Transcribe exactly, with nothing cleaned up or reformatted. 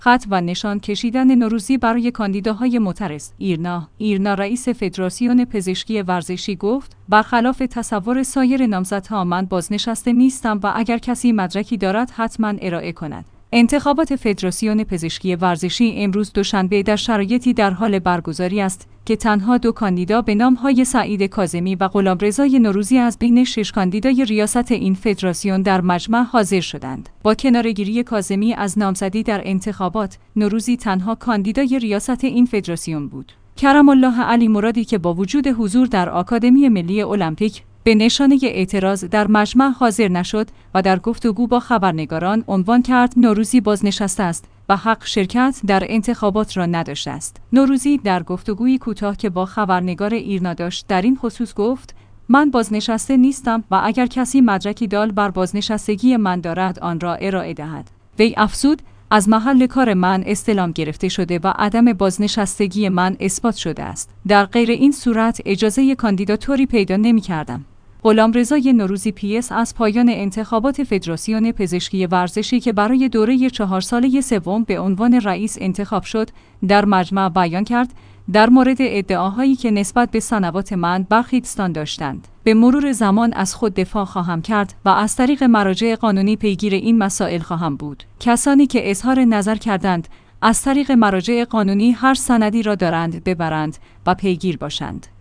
خط و نشان کشیدن نوروزی برای کاندیداهای معترض. ایرنا ایرنا رئیس فدراسیون پزشکی ورزشی گفت: برخلاف تصور سایر نامزدها من بازنشسته نیستم و اگر کسی مدرکی دارد حتما ارائه کند. انتخابات فدراسیون پزشکی ورزشی امروز دوشنبه در شرایطی در حال برگزاری است که تنها دو کاندیدا به نام‌های سعید کاظمی و غلامرضای نوروزی از بین شش کاندیدای ریاست این فدراسیون در مجمع حاضر شدند. با کناره‌گیری کاظمی از نامزدی در انتخابات، نوروزی تنها کاندیدای ریاست این فدراسیون بود. کرم الله علی مرادی که با وجود حضور در آکادمی ملی المپیک به نشانه اعتراض در مجمع حاضر نشد و در گفتگو با خبرنگاران عنوان کرد نوروزی بازنشسته است و حق شرکت در انتخابات را نداشته است. نوروزی در گفتگویی کوتاه که با خبرنگار ایرنا داشت در این خصوص گفت: من بازنشسته نیستم و اگر کسی مدرکی دال بر بازنشستگی من دارد آن را ارائه دهد. وی افزود: از محل کار من استلام گرفته شده و عدم بازنشستگی من اثبات شده است. در غیر این صورت اجازه کاندیداتوری پیدا نمی کردم. غلامرضای نوروزی پی اس از پایان انتخابات فدراسیون پزشکی ورزشی که برای دوره چهار ساله سوم به عنوان رئیس انتخاب شد، در مجمع بیان کرد: در مورد ادعاهایی که نسبت به سنوات من برخی دوستان داشتند، به مرور زمان از خود دفاع خواهم کرد و از طریق مراجع قانونی پیگیر این مسائل خواهم بود. کسانی که اظهار نظر کردند از طریق مراجع قانونی هر سندی را دارند ببرند و پیگیر باشند.